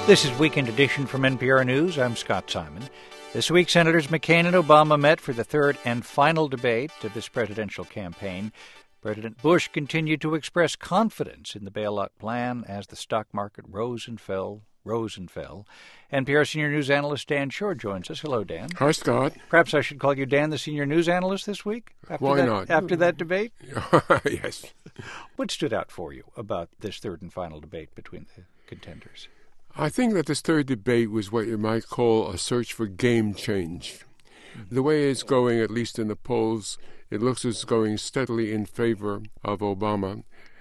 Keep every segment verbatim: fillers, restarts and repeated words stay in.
This is Weekend Edition from N P R News. I'm Scott Simon. This week, Senators McCain and Obama met for the third and final debate of this presidential campaign. President Bush continued to express confidence in the bailout plan as the stock market rose and fell, rose and fell. N P R senior news analyst Dan Shore joins us. Hello, Dan. Hi, Scott. Perhaps I should call you Dan, the senior news analyst this week? After Why that, not? After that debate? Yes. What stood out for you about this third and final debate between the contenders? I think that this third debate was what you might call a search for game change. The way it's going, at least in the polls, it looks as going steadily in favor of Obama.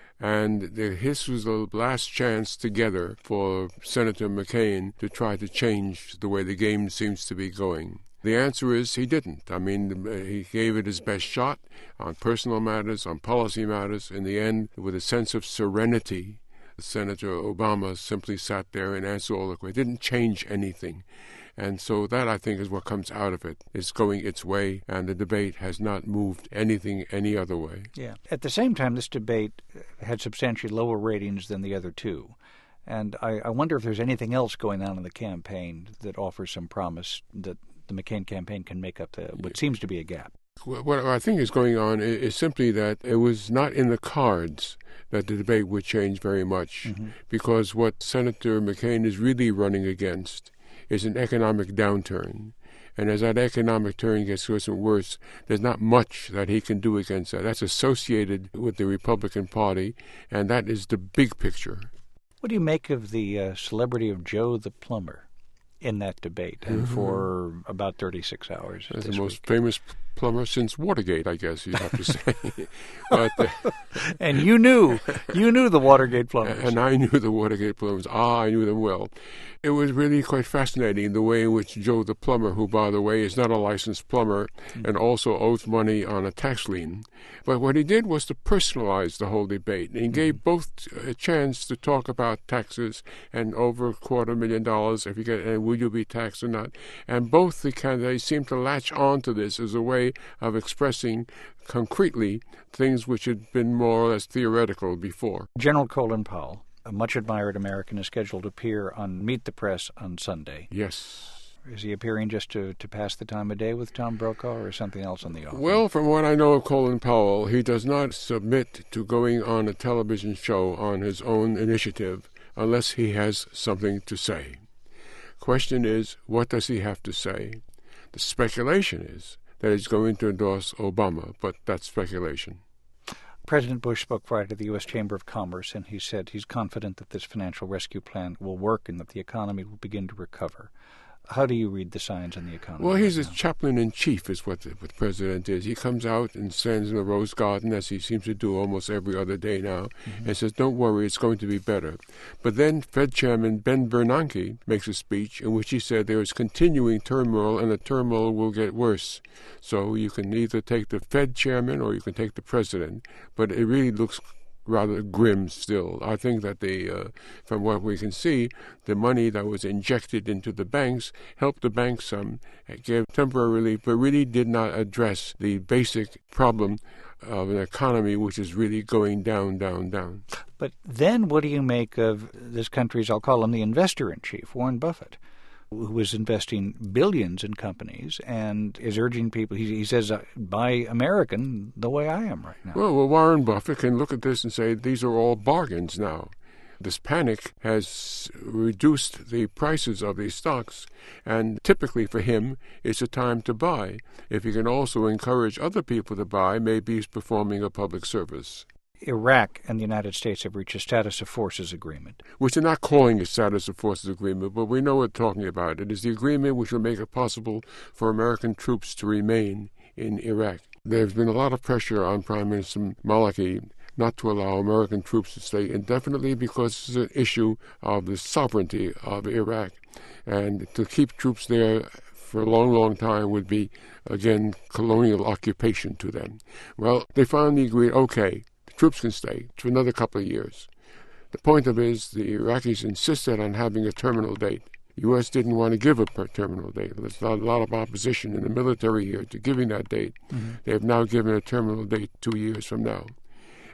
And this was the last chance together for Senator McCain to try to change the way the game seems to be going. The answer is he didn't. I mean, he gave it his best shot on personal matters, on policy matters. In the end, with a sense of serenity, Senator Obama simply sat there and answered all the questions. It didn't change anything. And so that, I think, is what comes out of it. It's going its way, and the debate has not moved anything any other way. Yeah. At the same time, this debate had substantially lower ratings than the other two. And I, I wonder if there's anything else going on in the campaign that offers some promise that the McCain campaign can make up the, what seems to be a gap. What I think is going on is simply that it was not in the cards that the debate would change very much, mm-hmm. because what Senator McCain is really running against is an economic downturn. And as that economic turn gets worse and worse, there's not much that he can do against that. That's associated with the Republican Party, and that is the big picture. What do you make of the uh, celebrity of Joe the Plumber in that debate, and mm-hmm. for about thirty-six hours? That's the most week? famous plumber since Watergate, I guess you'd have to say. but, uh, and you knew, you knew the Watergate plumbers. And I knew the Watergate plumbers. Ah, I knew them well. It was really quite fascinating the way in which Joe the Plumber, who, by the way, is not a licensed plumber mm-hmm. and also owes money on a tax lien, but what he did was to personalize the whole debate. And he mm-hmm. gave both a chance to talk about taxes and over a quarter million dollars, if you get, and will you be taxed or not. And both the candidates seemed to latch on to this as a way of expressing concretely things which had been more or less theoretical before. General Colin Powell, a much-admired American, is scheduled to appear on Meet the Press on Sunday. Yes. Is he appearing just to, to pass the time of day with Tom Brokaw, or something else on the offering? Well, from what I know of Colin Powell, he does not submit to going on a television show on his own initiative unless he has something to say. Question is, what does he have to say? The speculation is that he's going to endorse Obama, but that's speculation. President Bush spoke Friday to the U S Chamber of Commerce, and he said he's confident that this financial rescue plan will work and that the economy will begin to recover. How do you read the signs in the economy? Well, he's right a now? chaplain-in-chief is what the, what the president is. He comes out and stands in the Rose Garden, as he seems to do almost every other day now, mm-hmm. and says, don't worry, it's going to be better. But then Fed Chairman Ben Bernanke makes a speech in which he said there is continuing turmoil, and the turmoil will get worse. So you can either take the Fed chairman or you can take the president. But it really looks rather grim still. I think that the, uh, from what we can see, the money that was injected into the banks helped the banks some, gave temporary relief, but really did not address the basic problem of an economy which is really going down, down, down. But then what do you make of this country's, I'll call him the investor-in-chief, Warren Buffett, who is investing billions in companies and is urging people, he, he says, uh, buy American the way I am right now. Well, well, Warren Buffett can look at this and say these are all bargains now. This panic has reduced the prices of these stocks, and typically for him, it's a time to buy. If he can also encourage other people to buy, maybe he's performing a public service. Iraq and the United States have reached a status of forces agreement. Which they're not calling a status of forces agreement, but we know what we're talking about. It is the agreement which will make it possible for American troops to remain in Iraq. There's been a lot of pressure on Prime Minister Maliki not to allow American troops to stay indefinitely because it's an issue of the sovereignty of Iraq. And to keep troops there for a long, long time would be, again, colonial occupation to them. Well, they finally agreed, okay, troops can stay for another couple of years. The point of it is the Iraqis insisted on having a terminal date. The U S didn't want to give a terminal date. There's a lot of opposition in the military here to giving that date. Mm-hmm. They have now given a terminal date two years from now.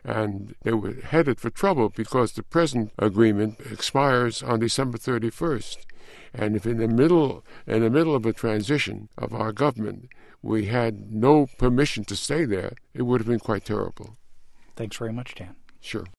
And they were headed for trouble because the present agreement expires on December thirty-first. And if in the middle in the middle of a transition of our government we had no permission to stay there, it would have been quite terrible. Thanks very much, Dan. Sure.